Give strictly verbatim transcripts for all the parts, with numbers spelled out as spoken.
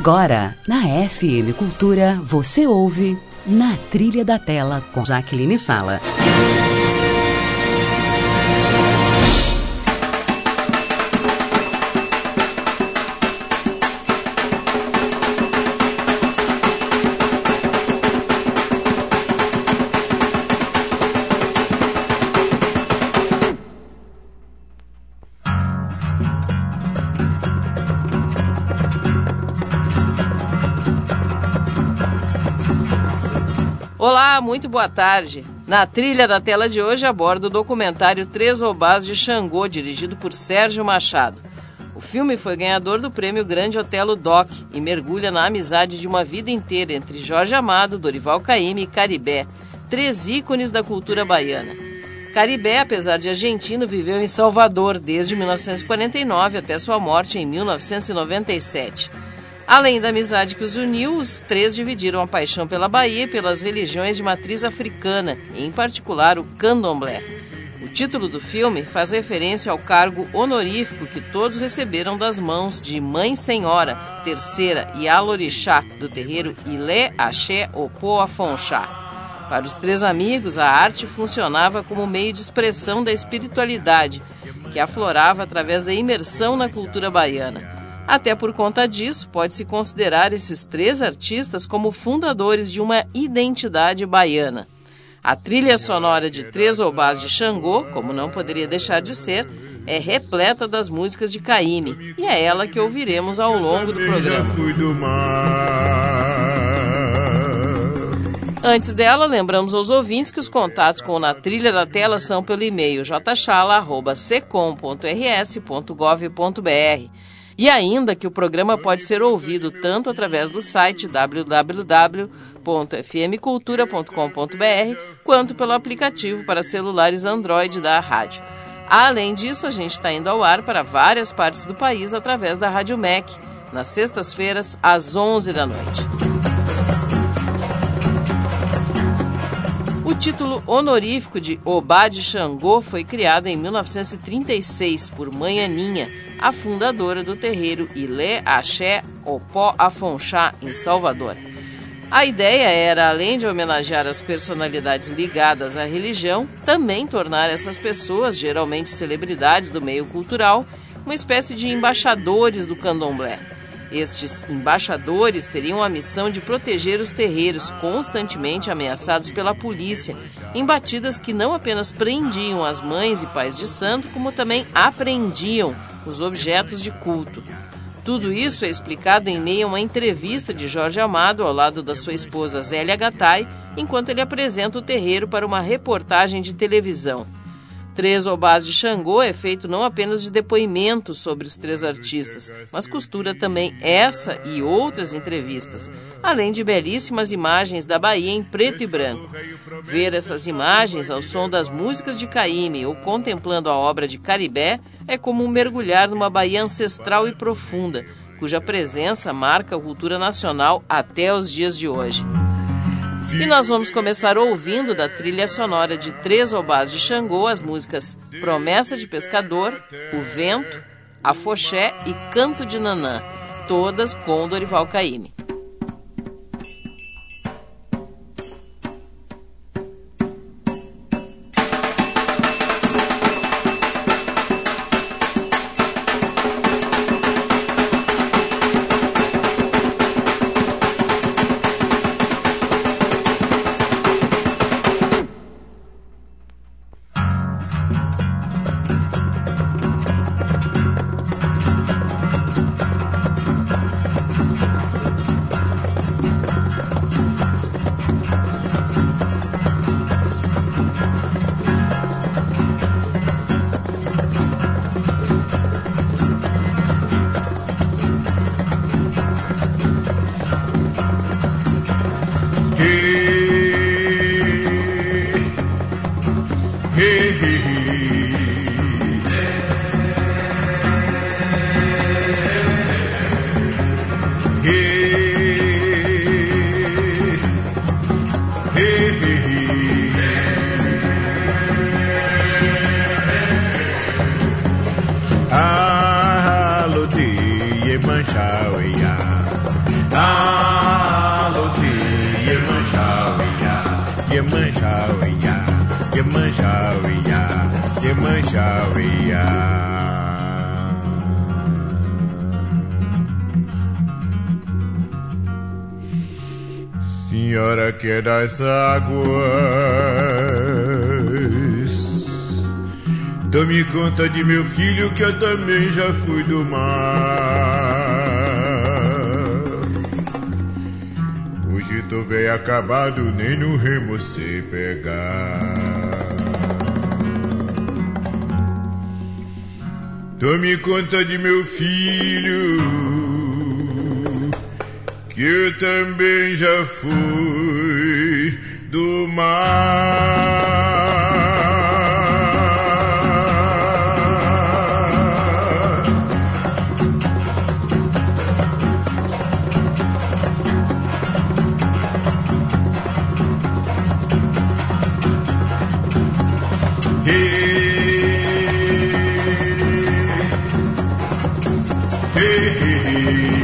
Agora, na F M Cultura, você ouve Na Trilha da Tela com Jaqueline Sala. Olá, muito boa tarde. Na Trilha da Tela de hoje abordo o documentário Três Obás de Xangô, dirigido por Sérgio Machado. O filme foi ganhador do prêmio Grande Otelo Doc e mergulha na amizade de uma vida inteira entre Jorge Amado, Dorival Caymmi e Caribé, três ícones da cultura baiana. Caribé, apesar de argentino, viveu em Salvador desde mil novecentos e quarenta e nove até sua morte em mil novecentos e noventa e sete. Além da amizade que os uniu, os três dividiram a paixão pela Bahia e pelas religiões de matriz africana, em particular o candomblé. O título do filme faz referência ao cargo honorífico que todos receberam das mãos de Mãe Senhora, Terceira e Alorixá, do terreiro Ilé Axé Opô Afonxá. Para os três amigos, a arte funcionava como meio de expressão da espiritualidade, que aflorava através da imersão na cultura baiana. Até por conta disso, pode-se considerar esses três artistas como fundadores de uma identidade baiana. A trilha sonora de Três Obás de Xangô, como não poderia deixar de ser, é repleta das músicas de Caymmi, e é ela que ouviremos ao longo do programa. Antes dela, lembramos aos ouvintes que os contatos com Na Trilha da Tela são pelo e-mail j chala arroba secom ponto r s ponto gov ponto b r. E ainda que o programa pode ser ouvido tanto através do site w w w ponto f m cultura ponto com ponto b r quanto pelo aplicativo para celulares Android da rádio. Além disso, a gente está indo ao ar para várias partes do país através da Rádio M E C, nas sextas-feiras, às onze da noite. O título honorífico de Obá de Xangô foi criado em mil novecentos e trinta e seis por Mãe Aninha, a fundadora do terreiro Ilé Axé Opó Afonxá, em Salvador. A ideia era, além de homenagear as personalidades ligadas à religião, também tornar essas pessoas, geralmente celebridades do meio cultural, uma espécie de embaixadores do candomblé. Estes embaixadores teriam a missão de proteger os terreiros constantemente ameaçados pela polícia, em batidas que não apenas prendiam as mães e pais de santo, como também apreendiam os objetos de culto. Tudo isso é explicado em meio a uma entrevista de Jorge Amado ao lado da sua esposa Zélia Gattai, enquanto ele apresenta o terreiro para uma reportagem de televisão. Três Obás de Xangô é feito não apenas de depoimentos sobre os três artistas, mas costura também essa e outras entrevistas, além de belíssimas imagens da Bahia em preto e branco. Ver essas imagens ao som das músicas de Caymmi ou contemplando a obra de Caribé é como um mergulhar numa Bahia ancestral e profunda, cuja presença marca a cultura nacional até os dias de hoje. E nós vamos começar ouvindo da trilha sonora de Três Obás de Xangô as músicas Promessa de Pescador, O Vento, Afoxé e Canto de Nanã, todas com Dorival Caymmi. Iemanjá, oiá, Iemanjá, oiá, Iemanjá, oiá. Senhora que é das águas, tome conta de meu filho que eu também já fui do mar. Hoje tô velho acabado, nem no remo sei pegar. Tome conta de meu filho que eu também já fui do mar. Hey, hey, hey.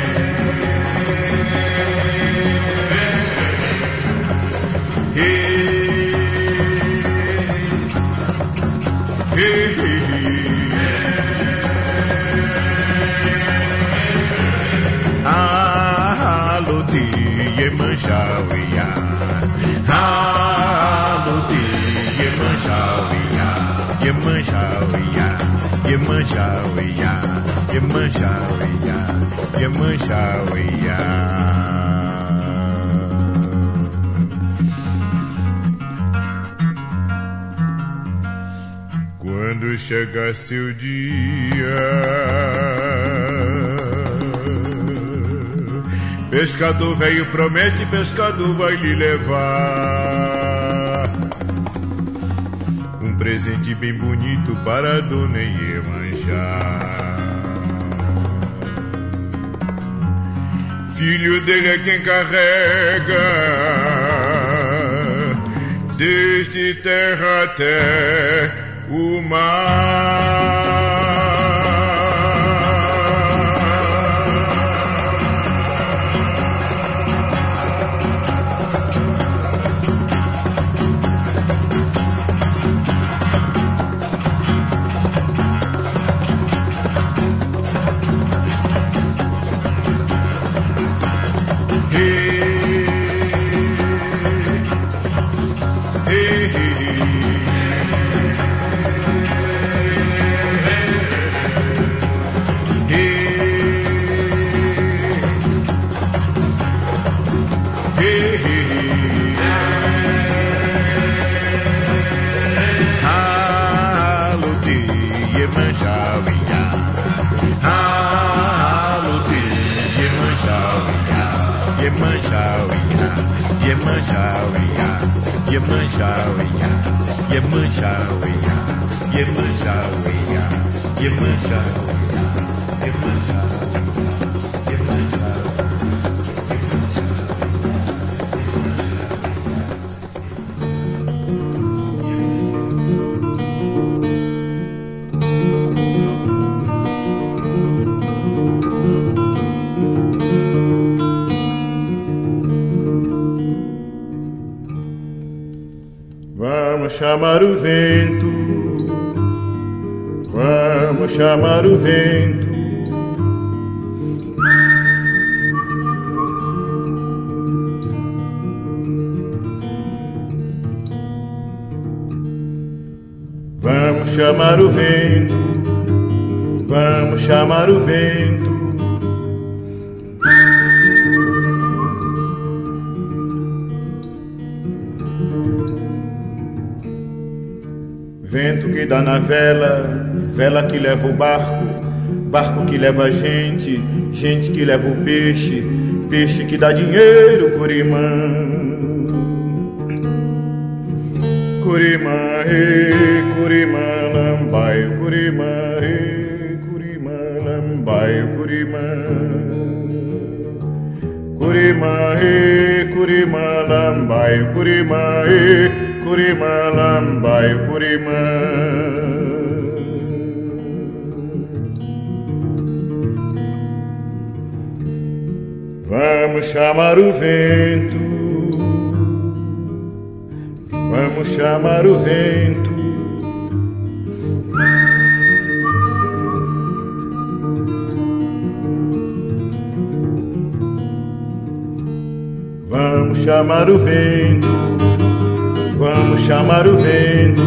Iemanjá, oiá, Alodi, Iemanjá, oiá, Iemanjá, oiá, Iemanjá, oiá, Iemanjá, oiá, Iemanjá, oiá. Quando chegar seu dia, pescador velho promete, pescador vai lhe levar um presente bem bonito para a dona Iemanjá. Filho dele é quem carrega desde terra até o mar. Iemanjá, oiá, Iemanjá, oiá, Iemanjá, oiá, Iemanjá, oiá, Iemanjá, oiá, Iemanjá, Iemanjá. Vamos chamar o vento, vamos chamar o vento. Vamos chamar o vento, vamos chamar o vento. Vento que dá na vela, vela que leva o barco, barco que leva a gente, gente que leva o peixe, peixe que dá dinheiro, Curimã. Curimã, e Curimã, lambai, Curimã, e Curimã, lambai, Curimã. Curimã, e Curimã, lambai, Curimã, e Curimã, lambai, Curimã. Vamos chamar o vento, Vamos chamar o vento. Vamos chamar o vento. Vamos chamar o vento.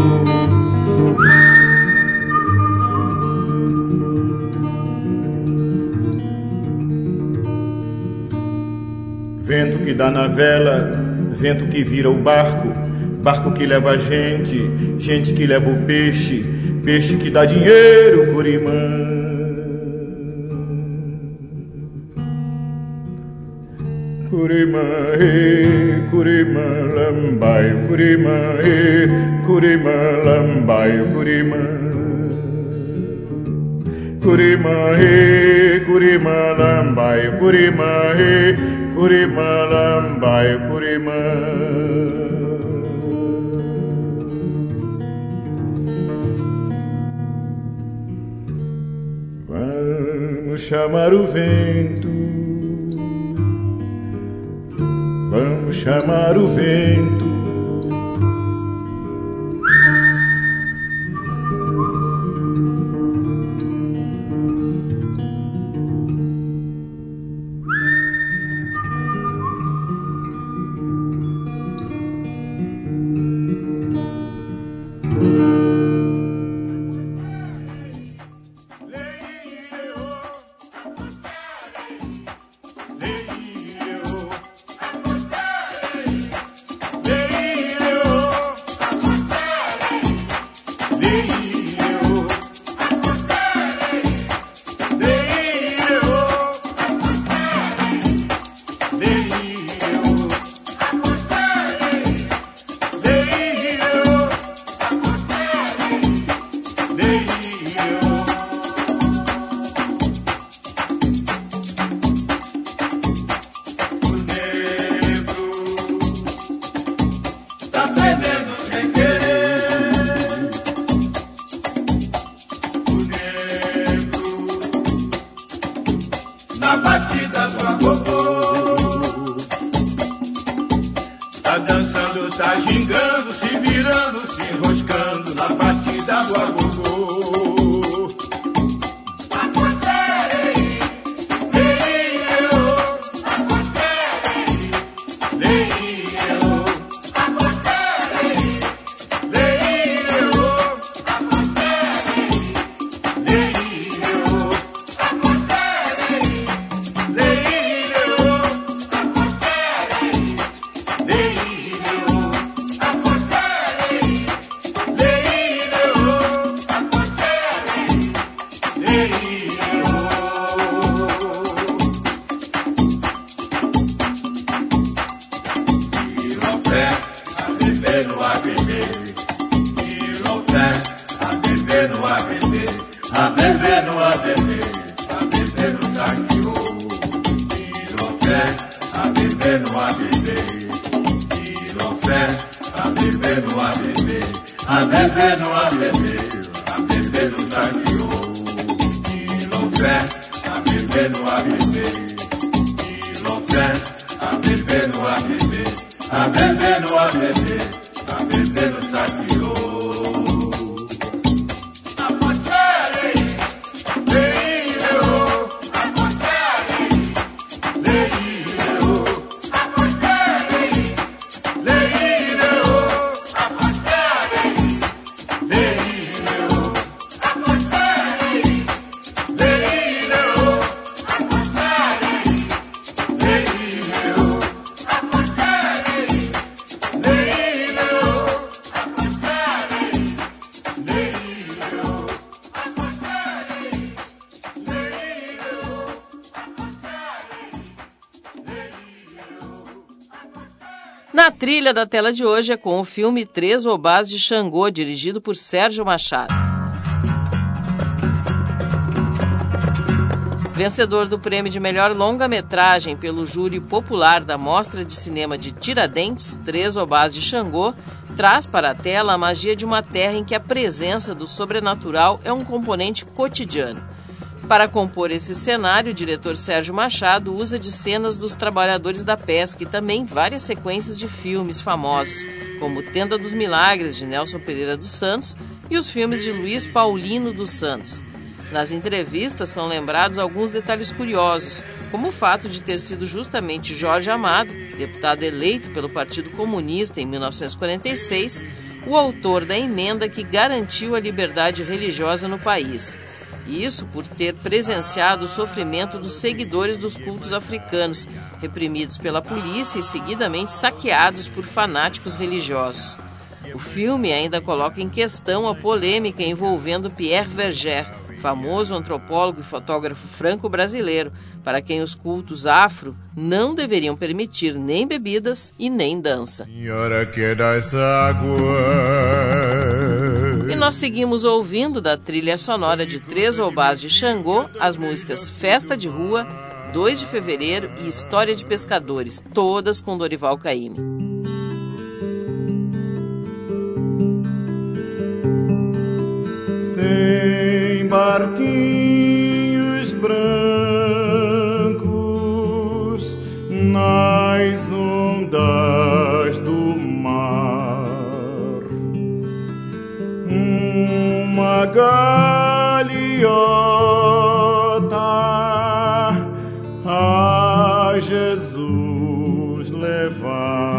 Vento que dá na vela, vento que vira o barco, barco que leva a gente, gente que leva o peixe, peixe que dá dinheiro, Curimã. Curimã, e, Curimã, lambai, Curimã, e, Curimã, lambai, Curimã. Curimã, e, Curimã, lambai, Curimã, e, Curimã, lambai, Curimã. Vamos chamar o vento. Vamos chamar o vento. Na trilha da tela de hoje é com o filme Três Obás de Xangô, dirigido por Sérgio Machado. Vencedor do prêmio de melhor longa-metragem pelo júri popular da Mostra de Cinema de Tiradentes, Três Obás de Xangô traz para a tela a magia de uma terra em que a presença do sobrenatural é um componente cotidiano. Para compor esse cenário, o diretor Sérgio Machado usa de cenas dos trabalhadores da pesca e também várias sequências de filmes famosos, como Tenda dos Milagres, de Nelson Pereira dos Santos, e os filmes de Luiz Paulino dos Santos. Nas entrevistas são lembrados alguns detalhes curiosos, como o fato de ter sido justamente Jorge Amado, deputado eleito pelo Partido Comunista em mil novecentos e quarenta e seis, o autor da emenda que garantiu a liberdade religiosa no país. Isso por ter presenciado o sofrimento dos seguidores dos cultos africanos, reprimidos pela polícia e seguidamente saqueados por fanáticos religiosos. O filme ainda coloca em questão a polêmica envolvendo Pierre Verger, famoso antropólogo e fotógrafo franco-brasileiro, para quem os cultos afro não deveriam permitir nem bebidas e nem dança. Senhora quer dar essa água. E nós seguimos ouvindo da trilha sonora de Três Obás de Xangô as músicas Festa de Rua, dois de Fevereiro e História de Pescadores, todas com Dorival Caymmi. Sem barquinhos brancos nas ondas do mar, uma galeota a Jesus levar.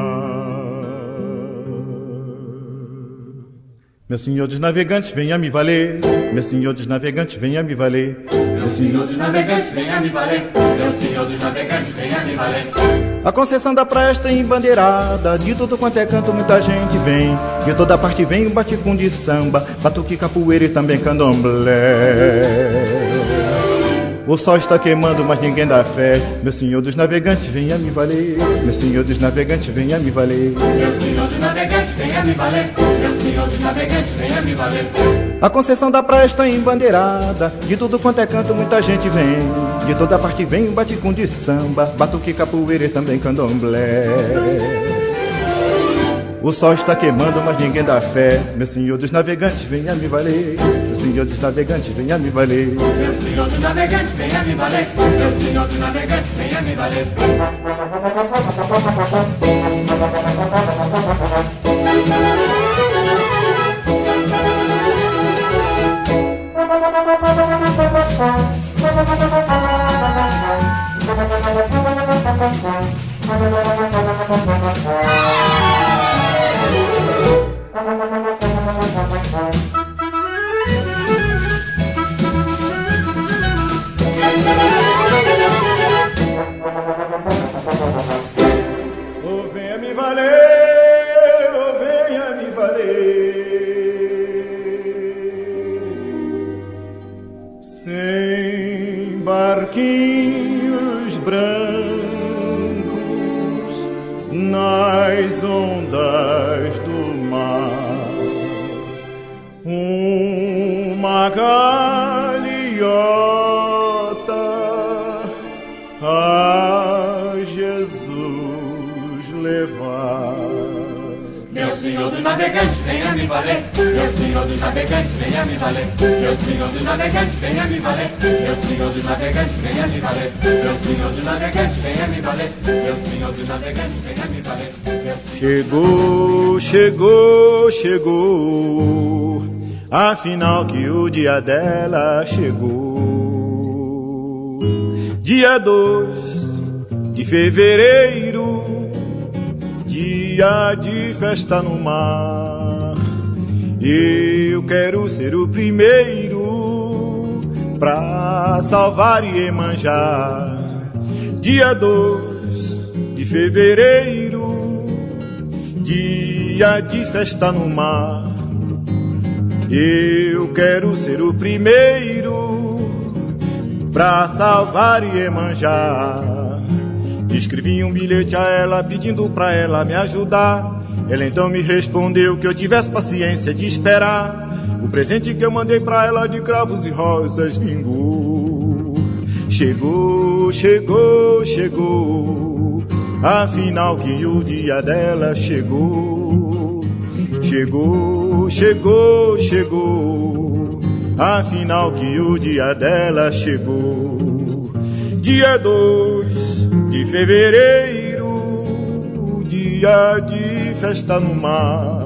Meu senhor dos navegantes, venha me valer. Meu senhor dos navegantes, venha me valer. Meu senhor dos navegantes, venha me valer. Meu senhor dos navegantes, venha me valer. A Conceição da Praia está embandeirada, de tudo quanto é canto muita gente vem. De toda parte vem um baticum de samba, batuque, capoeira e também candomblé. O sol está queimando, mas ninguém dá fé. Meu senhor dos navegantes, venha me valer. Meu senhor dos navegantes, venha me valer. Meu senhor dos navegantes, venha me valer. Meu senhor dos navegantes, venha me valer. A Conceição da Praia está embandeirada, de tudo quanto é canto muita gente vem. De toda parte vem um baticum de samba, batuque, capoeira e também candomblé. O sol está queimando, mas ninguém dá fé. Meu senhor dos navegantes, venha me valer. Meu senhor dos navegantes, venha me valer. Meu senhor dos navegantes, venha me valer. Meu senhor dos navegantes, venha me valer. Oh, venha me valer, oh, venha me valer. Sem barquinhos brancos nas ondas do mar, uma galeota a Jesus levar. Meu senhor dos navegantes, venha me valer. Meu senhor dos navegantes, venha me valer. Meu senhor dos navegantes, venha me valer. Meu senhor dos navegantes, venha me valer. Meu senhor dos navegantes, venha me valer. Meu senhor dos navegantes, venha me valer. Chegou, chegou, chegou, afinal que o dia dela chegou. Dia dois de fevereiro, dia de festa no mar. Eu quero ser o primeiro pra salvar Iemanjá. Dia dois de fevereiro, dia de festa no mar. Eu quero ser o primeiro pra salvar Iemanjá. Escrevi um bilhete a ela pedindo pra ela me ajudar. Ela então me respondeu que eu tivesse paciência de esperar. O presente que eu mandei pra ela de cravos e rosas vingou. Chegou, chegou, chegou, afinal que o dia dela chegou. Chegou, chegou, chegou, afinal que o dia dela chegou. Dia dois de fevereiro, dia de festa no mar.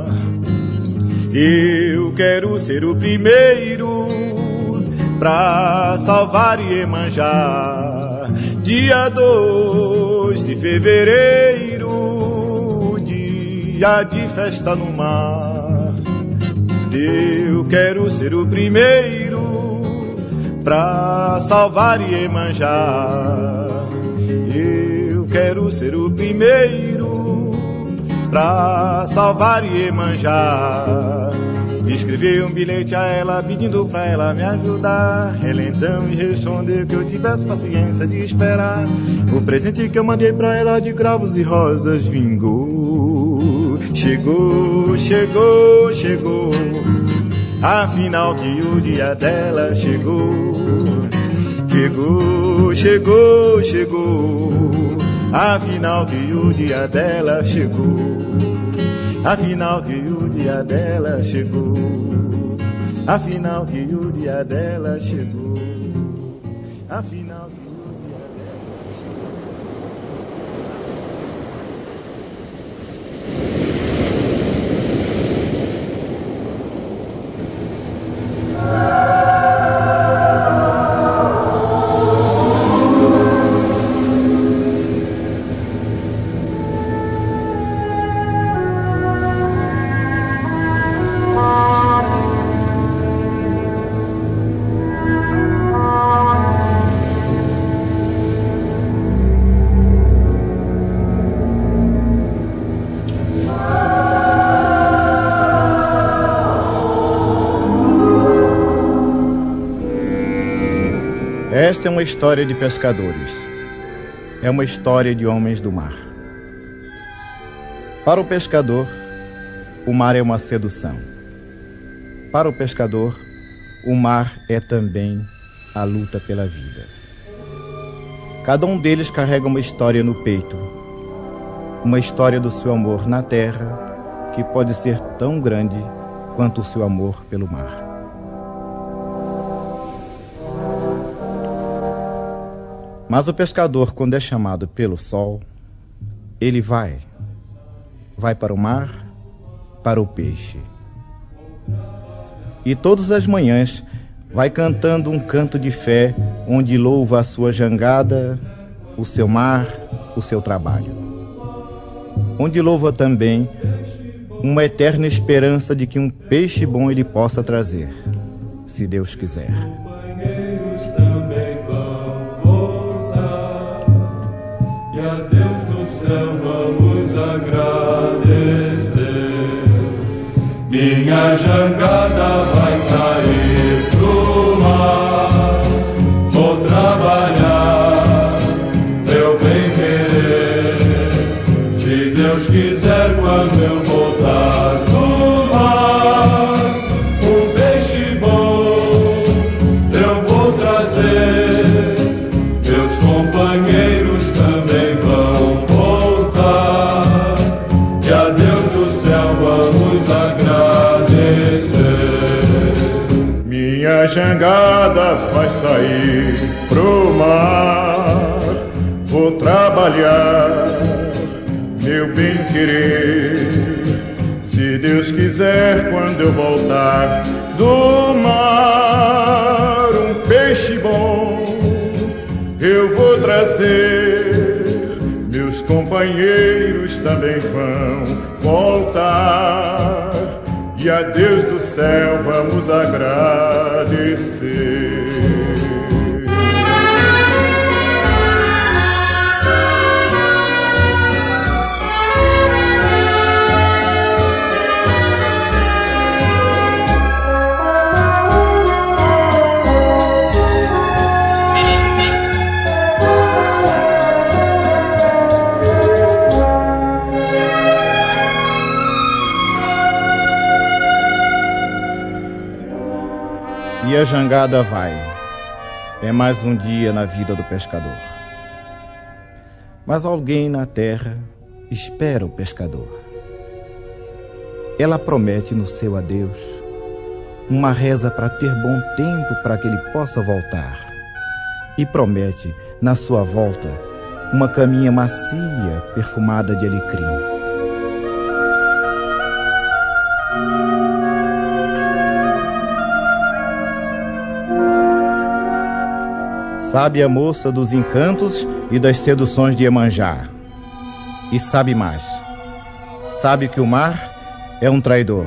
Eu quero ser o primeiro pra salvar Iemanjá. Dia dois de fevereiro, dia de festa no mar. Eu quero ser o primeiro pra salvar Iemanjá. Eu quero ser o primeiro pra salvar Iemanjá. Escrevi um bilhete a ela pedindo pra ela me ajudar. Ela então me respondeu que eu tivesse paciência de esperar. O presente que eu mandei pra ela de cravos e rosas vingou. Chegou, chegou, chegou, afinal que o dia dela chegou. Chegou, chegou, chegou, afinal que o dia dela chegou. Afinal que o dia dela chegou. Afinal que o dia dela chegou. Afinal que o dia dela Esta é uma história de pescadores. É uma história de homens do mar. Para o pescador, o mar é uma sedução. Para o pescador, o mar é também a luta pela vida. Cada um deles carrega uma história no peito. Uma história do seu amor na terra, que pode ser tão grande quanto o seu amor pelo mar. Mas o pescador, quando é chamado pelo sol, ele vai. Vai para o mar, para o peixe. E todas as manhãs vai cantando um canto de fé, onde louva a sua jangada, o seu mar, o seu trabalho. Onde louva também uma eterna esperança de que um peixe bom ele possa trazer, se Deus quiser. E a Deus do céu vamos agradecer. Minha jangada vai sair pro mar. Vou trabalhar, meu bem querer. Se Deus quiser, quando eu voltar do mar, um peixe bom eu vou trazer. Meus companheiros também vão voltar, e a Deus do céu vamos agradecer. Minha jangada vai sair pro mar. Vou trabalhar, meu bem querer. Se Deus quiser, quando eu voltar do mar, um peixe bom eu vou trazer. Meus companheiros também vão voltar, e a Deus do céu vamos agradecer. E a jangada vai. É mais um dia na vida do pescador. Mas alguém na terra espera o pescador. Ela promete no seu adeus uma reza para ter bom tempo para que ele possa voltar. E promete, na sua volta, uma caminha macia, perfumada de alecrim. Sabe a moça dos encantos e das seduções de Iemanjá. E sabe mais. Sabe que o mar é um traidor.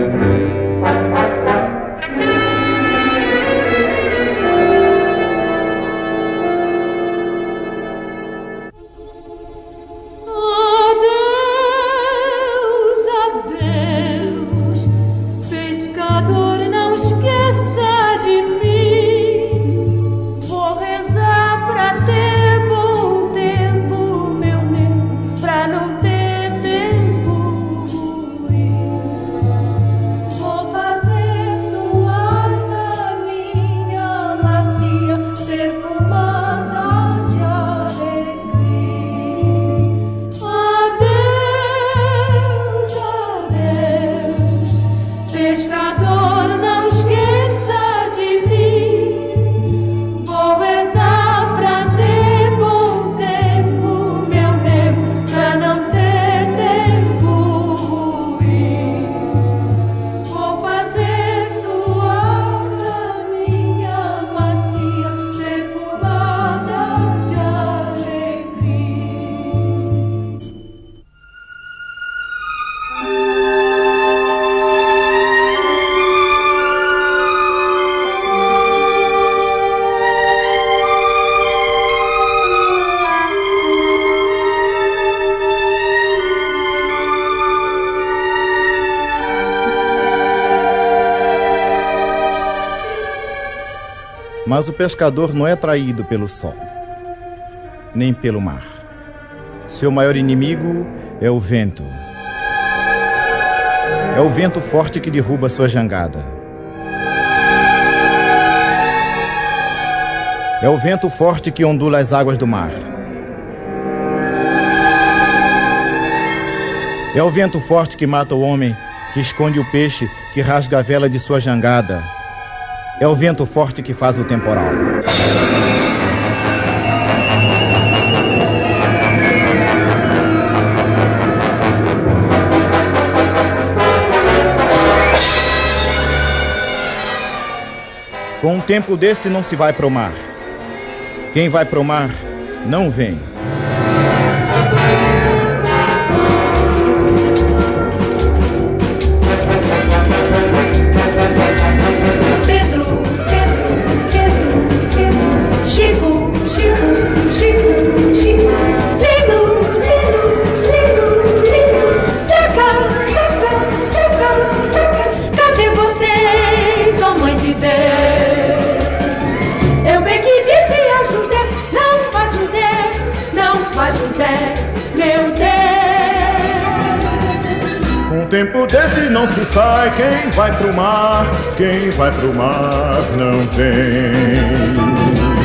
Mas o pescador não é traído pelo sol, nem pelo mar. Seu maior inimigo é o vento. É o vento forte que derruba sua jangada. É o vento forte que ondula as águas do mar. É o vento forte que mata o homem, que esconde o peixe, que rasga a vela de sua jangada. É o vento forte que faz o temporal. Com um tempo desse não se vai pro mar. Quem vai pro mar não vem. Tempo desse não se sai, quem vai pro mar, quem vai pro mar não vem.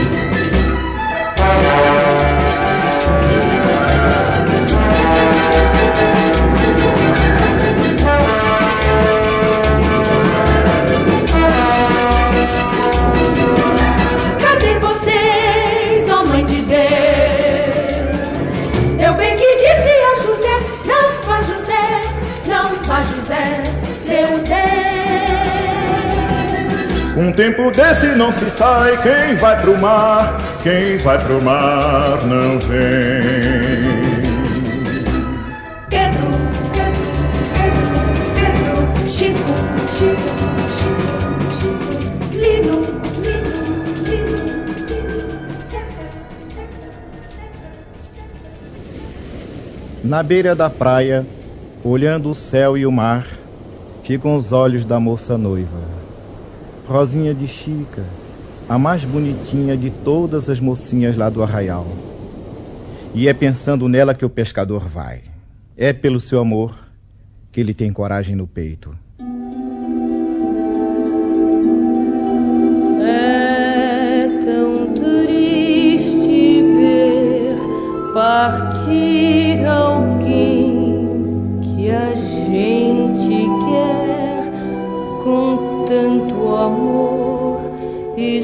Cadê vocês, ó mãe de Deus? Eu bem que disse a José, não vá José, não vá José, meu Deus. Um tempo desse não se sai, quem vai pro mar, quem vai pro mar não vem. Pedro, Pedro, Pedro, Pedro, Chico, Chico, Chico, Chico, Lino, Lino, Lino, Lino, Seca, Seca, Seca. Na beira da praia, olhando o céu e o mar, ficam os olhos da moça noiva. Rosinha de Chica, a mais bonitinha de todas as mocinhas lá do arraial. E é pensando nela que o pescador vai. É pelo seu amor que ele tem coragem no peito. É tão triste ver partir alguém que a gente quer com tanto amor e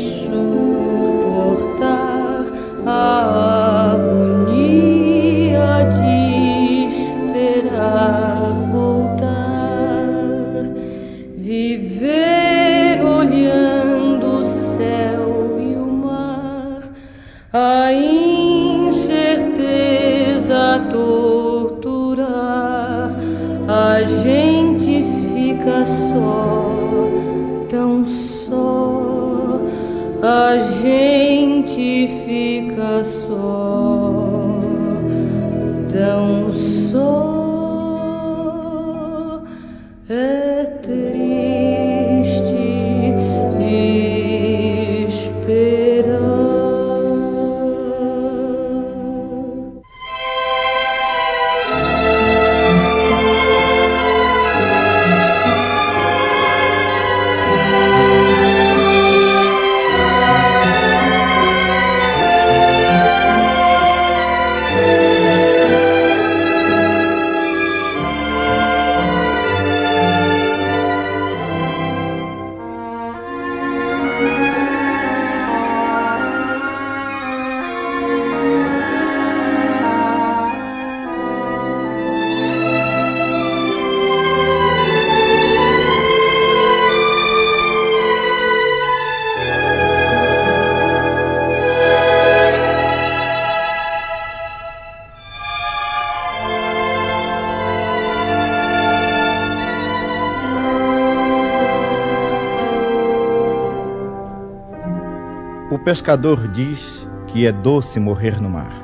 suportar a agonia de esperar voltar, viver olhando o céu e o mar, a incerteza torturar, a gente fica só, tão só, a gente fica só, tão só. É triste esperar. O pescador diz que é doce morrer no mar.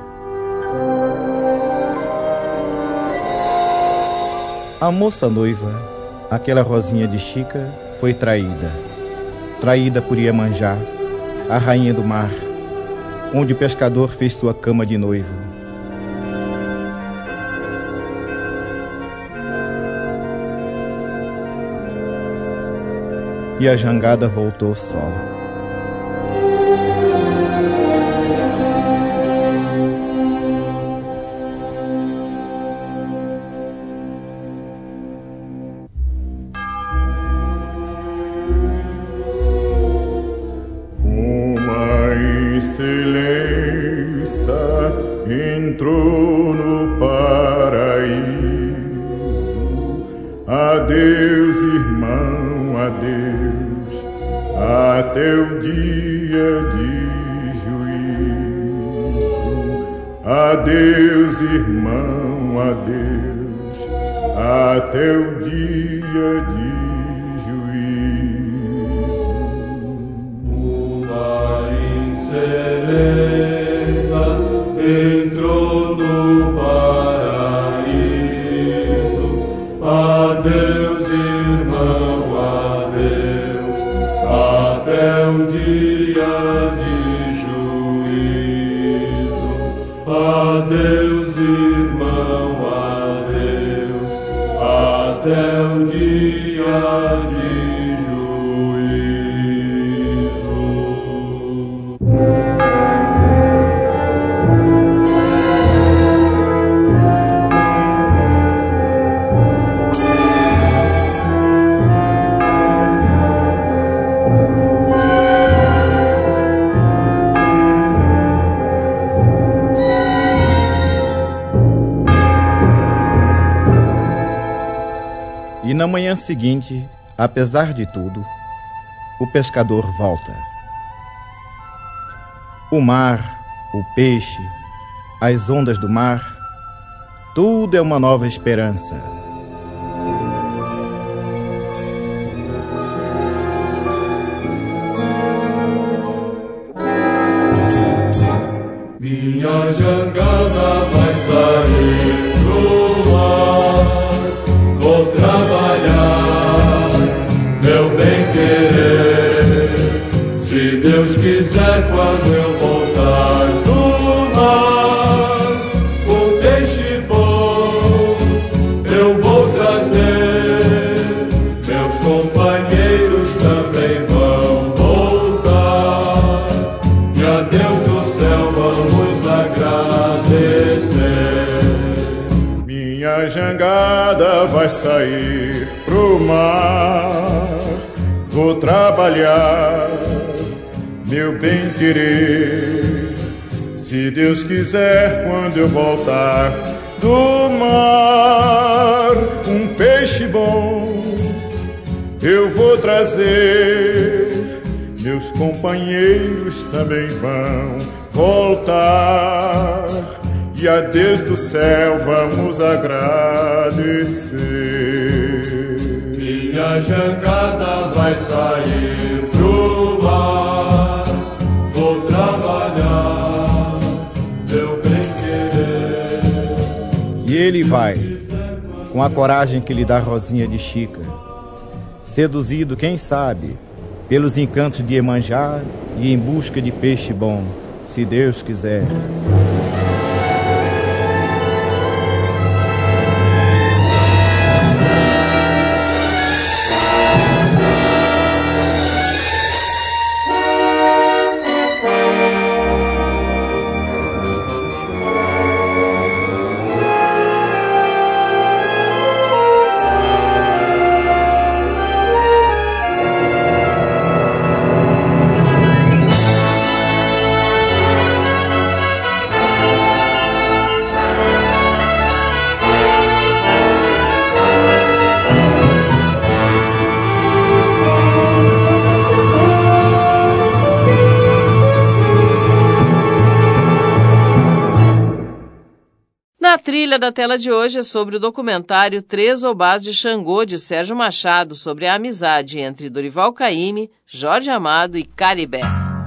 A moça noiva, aquela Rosinha de Chica, foi traída. Traída por Iemanjá, a rainha do mar, onde o pescador fez sua cama de noivo. E a jangada voltou só. Excelência entrou no paraíso. Adeus, irmão, adeus, até o dia de juízo. Adeus, irmão, adeus, até o dia de Excelência entrou no paraíso. Adeus, irmão, adeus, até o dia de juízo. Adeus, irmão, adeus, até o dia de E na manhã seguinte, apesar de tudo, o pescador volta. O mar, o peixe, as ondas do mar, tudo é uma nova esperança. Minha jangada vai sair pro mar. Vou trabalhar, meu bem querer. Se Deus quiser, quando eu voltar do mar, um peixe bom eu vou trazer. Meus companheiros também vão voltar. E a Deus do céu vamos agradecer. Minha jangada vai sair pro mar. Vou vou trabalhar, meu bem querer. Se Deus quiser, quando eu voltar do mar, um peixe bom eu vou trazer. Meus companheiros também vão voltar, e a Deus do céu vamos agradecer. Minha jangada vai sair pro mar, vou trabalhar, meu bem querer. E ele vai, com a coragem que lhe dá Rosinha de Chica, seduzido, quem sabe, pelos encantos de Iemanjá e em busca de peixe bom, se Deus quiser. A trilha da tela de hoje é sobre o documentário Três Obás de Xangô, de Sérgio Machado, sobre a amizade entre Dorival Caymmi, Jorge Amado e Caribé.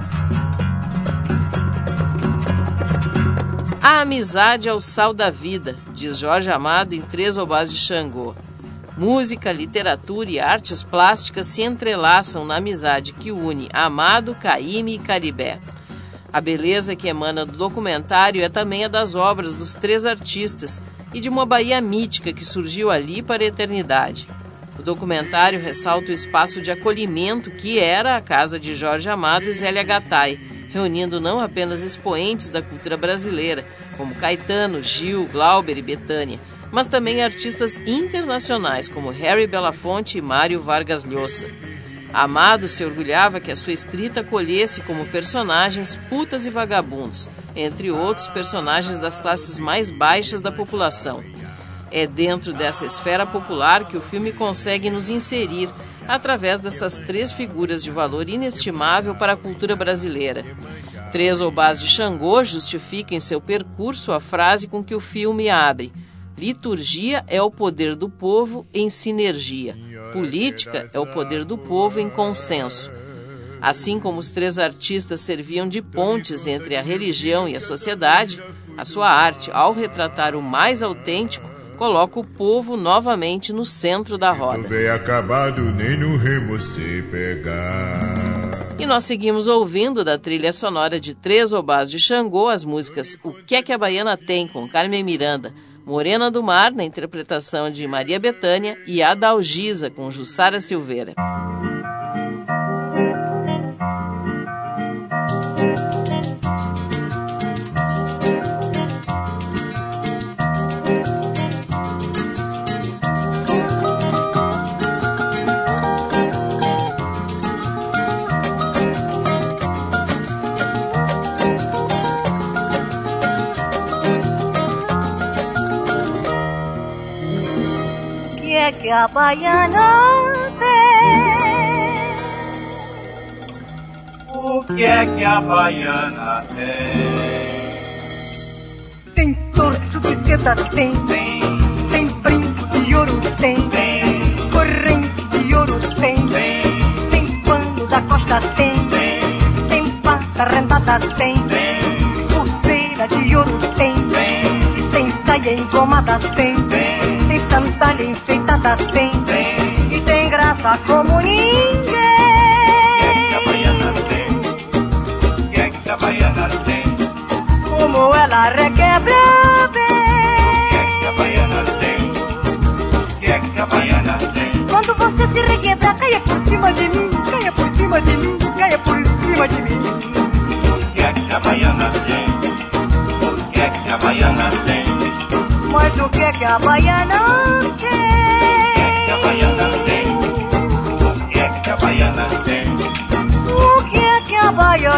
A amizade é o sal da vida, diz Jorge Amado em Três Obás de Xangô. Música, literatura e artes plásticas se entrelaçam na amizade que une Amado, Caymmi e Caribé. A beleza que emana do documentário é também a das obras dos três artistas e de uma Bahia mítica que surgiu ali para a eternidade. O documentário ressalta o espaço de acolhimento que era a casa de Jorge Amado e Zélia Gattai, reunindo não apenas expoentes da cultura brasileira, como Caetano, Gil, Glauber e Bethânia, mas também artistas internacionais como Harry Belafonte e Mário Vargas Llosa. Amado se orgulhava que a sua escrita acolhesse como personagens putas e vagabundos, entre outros personagens das classes mais baixas da população. É dentro dessa esfera popular que o filme consegue nos inserir através dessas três figuras de valor inestimável para a cultura brasileira. Três Obás de Xangô justifica em seu percurso a frase com que o filme abre: liturgia é o poder do povo em sinergia. Política é o poder do povo em consenso. Assim como os três artistas serviam de pontes entre a religião e a sociedade, a sua arte, ao retratar o mais autêntico, coloca o povo novamente no centro da roda. Acabado, nem no remo se pegar. E nós seguimos ouvindo da trilha sonora de Três Obás de Xangô as músicas O Que é que a Baiana Tem, com Carmen Miranda, Morena do Mar, na interpretação de Maria Bethânia, e Adalgisa, com Jussara Silveira. Que a baiana tem? O que é que a baiana tem? Tem torso de seda, tem, tem, tem brinco de ouro, tem, tem, corrente de ouro, tem, tem, tem pano da costa, tem, tem, tem pata rendada, tem, tem, pulseira de ouro, tem, tem, tem saia engomada, tem, tem, tem sandália enfeitada, tem, tem, e tem graça como ninguém. O que é que a baiana tem? Como ela requebra bem. O que é que a baiana tem? O que é que a baiana tem? Quando você se requebra, caia por cima de mim, caia por cima de mim, caia por cima de mim. O que é que a baiana tem? O que é que a baiana tem? Mas o que é que a baiana tem? O que é que a baiana tem? O que é que a baiana tem?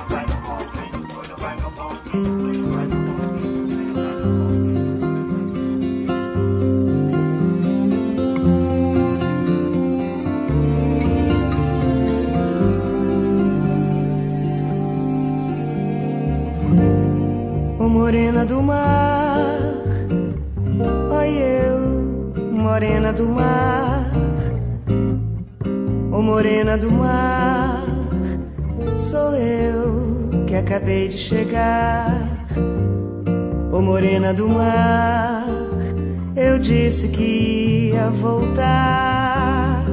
Morena do mar, ó eu, morena do mar, ó morena do mar, sou eu que acabei de chegar. Ó morena do mar, eu disse que ia voltar.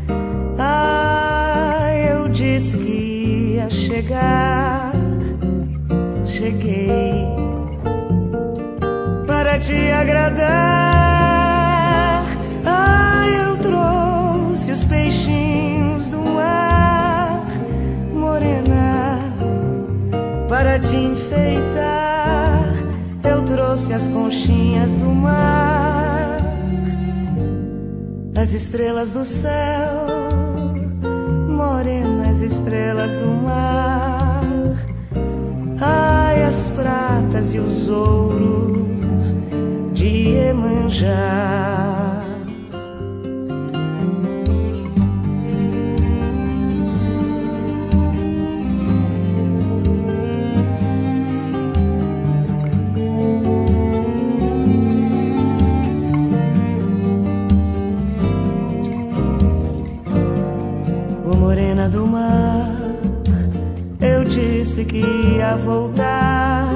Ah, eu disse que ia chegar. Cheguei para te agradar. Ah, eu trouxe os peixinhos do mar, morena, para te enfeitar. Eu trouxe as conchinhas do mar, as estrelas do céu, morena, as estrelas do mar. Ai, as pratas e os ouros de Iemanjá. Ô morena do mar, eu disse que ia voltar.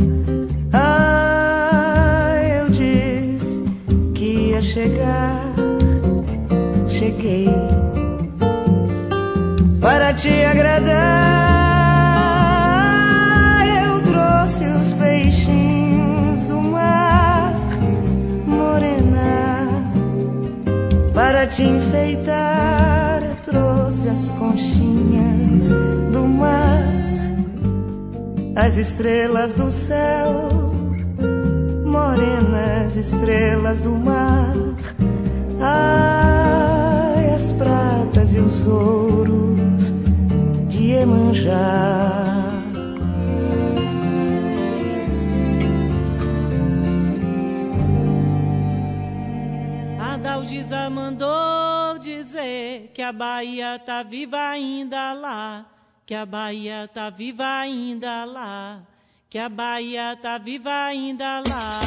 Ah, eu disse que ia chegar. Cheguei para te agradar. Eu trouxe os peixinhos do mar, morena, para te enfeitar. Eu trouxe as conchinhas do mar, as estrelas do céu, morenas estrelas do mar. Ai, as pratas e os ouros de Iemanjá. Adalgisa mandou dizer que a Bahia tá viva ainda lá, que a Bahia tá viva ainda lá, que a Bahia tá viva ainda lá.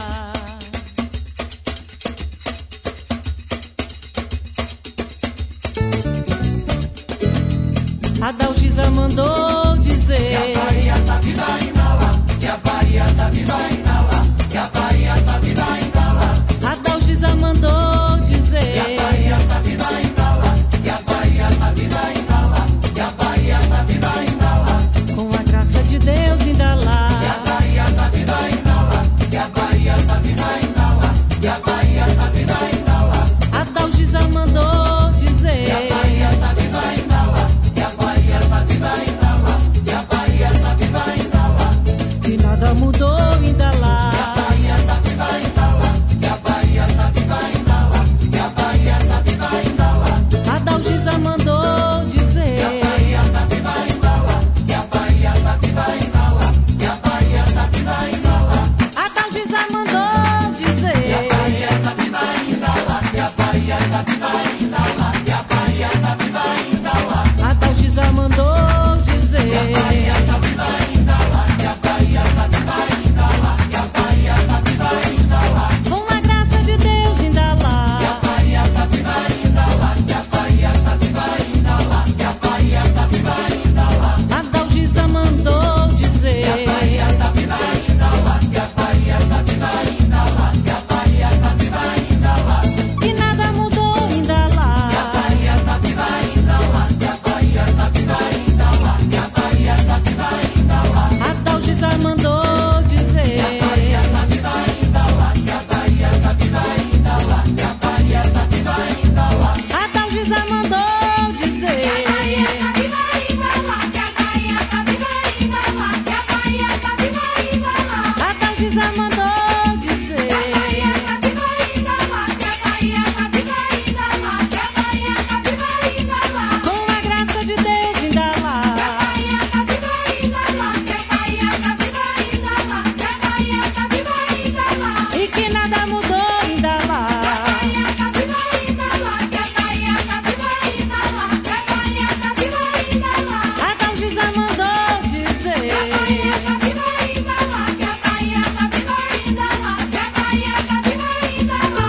Adalgisa mandou dizer que a Bahia tá viva ainda lá, que a Bahia tá viva ainda lá, que a Bahia tá viva ainda lá. Adalgisa mandou dizer que a Bahia tá viva ainda lá, que a Bahia tá viva ainda lá, que a Bahia tá viva ainda lá. Com a graça de Deus ainda lá, que a Bahia tá viva ainda lá, que a Bahia tá viva ainda lá, que a Bahia tá viva ainda lá. Adalgisa mandou dizer que a Bahia tá viva ainda lá, que a Bahia tá viva ainda lá, que a Bahia tá viva ainda lá. Que nada mudou ainda lá, que a Bahia tá viva ainda lá, que a Bahia tá viva ainda lá, que a Bahia tá viva ainda lá. Adalgisa mandou dizer que a Bahia tá viva ainda lá, que a Bahia tá viva ainda lá, que a Bahia tá viva ainda lá. Adalgisa mandou dizer que a Bahia tá viva ainda lá, que a Bahia tá viva ainda lá, que a Bahia tá viva ainda lá. Adalgisa mandou dizer que a Bahia tá viva ainda lá, que a Bahia tá viva ainda lá, que a Bahia tá viva ainda lá. Com a graça de Deus ainda lá, que a Bahia tá viva ainda lá, que a Bahia tá viva ainda lá, que a Bahia tá viva ainda lá. Adalgisa mandou dizer que a Bahia tá viva ainda lá, que a Bahia tá viva ainda lá, que a Bahia tá viva ainda lá. Que nada mudou ainda lá, que a Bahia tá viva ainda lá, que a Bahia tá viva ainda lá, que a Bahia tá viva ainda lá. Adalgisa mandou dizer que a Bahia tá viva ainda lá, que a Bahia tá viva ainda lá, que a Bahia tá viva ainda lá. Adalgisa mandou dizer que a Bahia tá viva ainda lá, que a Bahia tá viva ainda lá, que a Bahia tá viva ainda lá. Adalgisa mandou dizer que a Bahia tá viva ainda lá, que a Bahia tá viva ainda lá, que a Bahia tá viva ainda lá. Com a graça de Deus ainda lá, que a Bahia tá viva ainda lá, que a Bahia tá viva ainda lá, que a Bahia tá viva ainda lá. E que nada mudou ainda lá, que a Bahia tá viva ainda lá, que a Bahia tá viva ainda lá, que a Bahia tá viva ainda lá. Adalgisa mandou dizer que a Bahia tá viva ainda lá, que a Bahia tá viva ainda lá, que a Bahia tá viva ainda lá.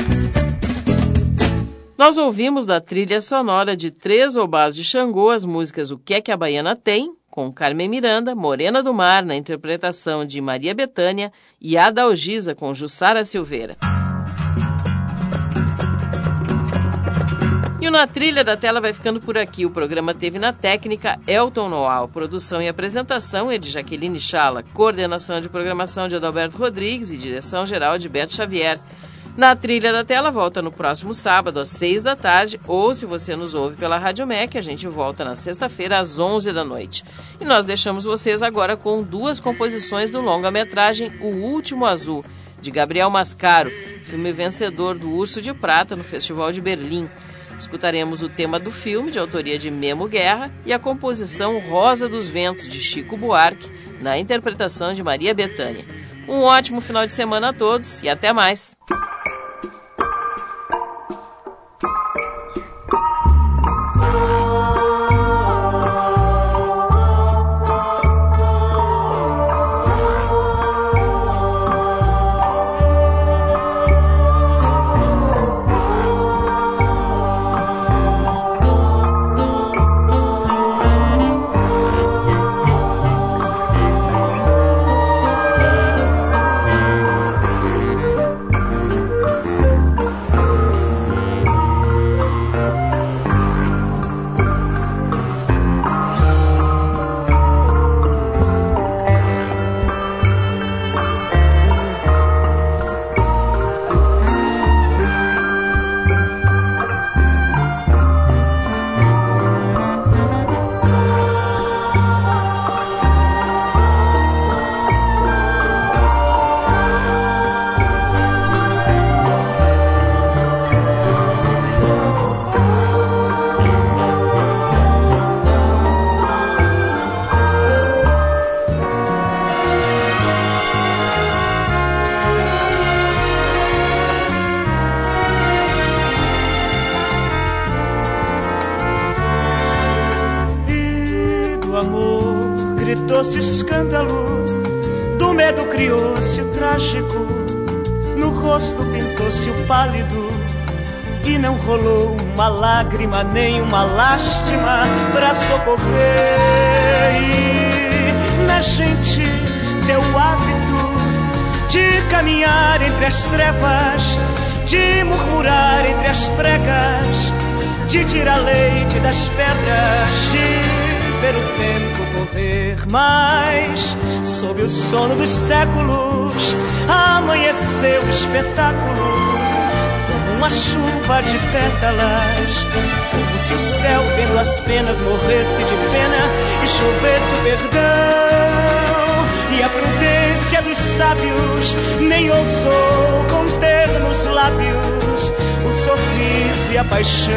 Nós ouvimos da trilha sonora de Três Obás de Xangô as músicas O Que é que a Baiana Tem, com Carmen Miranda, Morena do Mar, na interpretação de Maria Bethânia, e Adalgisa, com Jussara Silveira. E o Na Trilha da Tela vai ficando por aqui. O programa teve na técnica Elton Noal, produção e apresentação é de Jaqueline Chala, coordenação de programação de Adalberto Rodrigues e direção geral de Beto Xavier. Na Trilha da Tela volta no próximo sábado às seis da tarde, ou se você nos ouve pela Rádio M E C, a gente volta na sexta-feira às onze da noite. E nós deixamos vocês agora com duas composições do longa-metragem O Último Azul, de Gabriel Mascaro, filme vencedor do Urso de Prata no Festival de Berlim. Escutaremos o tema do filme, de autoria de Memo Guerra, e a composição Rosa dos Ventos, de Chico Buarque, na interpretação de Maria Bethânia. Um ótimo final de semana a todos e até mais! gritou-se o escândalo, do medo criou-se o trágico, no rosto pintou-se o pálido, e não rolou uma lágrima nem uma lástima pra socorrer. E na gente deu o hábito de caminhar entre as trevas, de murmurar entre as pregas, de tirar leite das pedras, de ver o tempo correr. Mas sob o sono dos séculos amanheceu o espetáculo, como uma chuva de pétalas, como se o céu vendo as penas morresse de pena e chovesse o perdão. E a prudência dos sábios nem ousou conter nos lábios o sorriso e a paixão,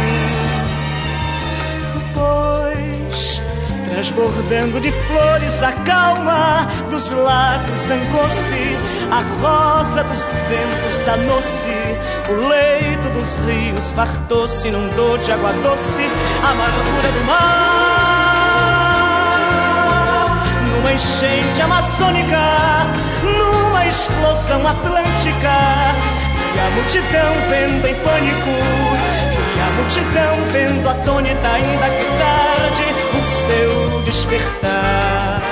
pois transbordando de flores a calma dos lábios zangou-se, a rosa dos ventos danou-se, o leito dos rios fartou-se, inundou de água doce a amargura do mar. Numa enchente amazônica, numa explosão atlântica, e a multidão vendo em pânico, e a multidão vendo atônita, ainda que tarde, o seu despertar.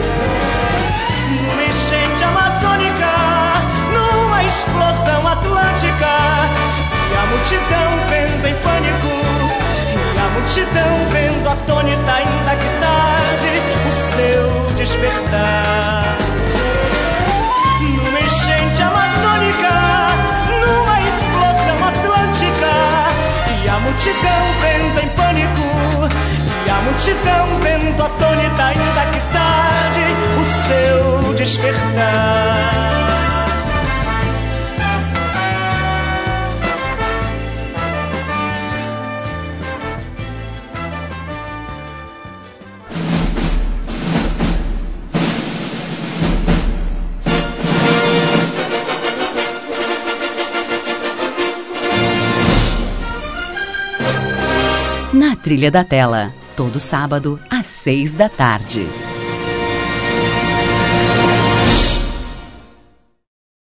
Numa enchente amazônica, numa explosão atlântica, e a multidão vendo em pânico, e a multidão vendo atônita, ainda que tarde, o seu despertar. Numa enchente amazônica, numa explosão atlântica, e a multidão vendo em pânico, e a multidão vendo atônita, ainda que tarde, o seu despertar. Na Trilha da Tela, todo sábado às seis da tarde.